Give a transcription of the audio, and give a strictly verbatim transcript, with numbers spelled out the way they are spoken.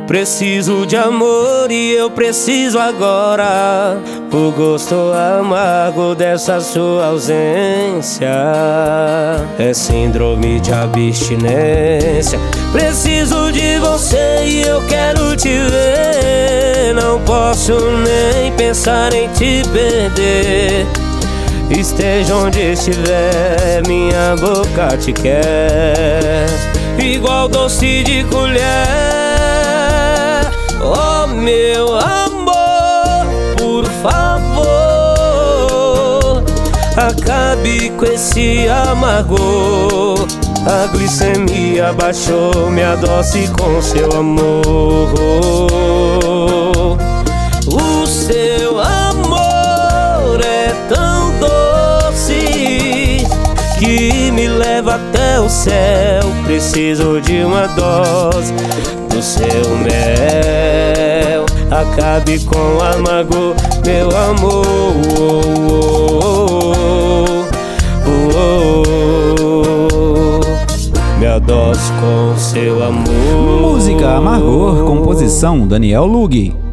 Preciso de amor e eu preciso agora. O gosto amargo dessa sua ausência é síndrome de abstinência. Preciso de você e eu quero te ver. Não posso nem pensar em te perder. Esteja onde estiver, minha boca te quer igual doce de colher. Oh, meu amor, por favor, acabe com esse amargor. A glicemia baixou, me adoce com seu amor. O seu amor é tão doce que me leva até o céu. Preciso de uma dose do seu mel. Acabe com o amargor, meu amor. Oh, oh, oh, oh. Me adoce com seu amor. Música Amargor, composição Daniel Lughi.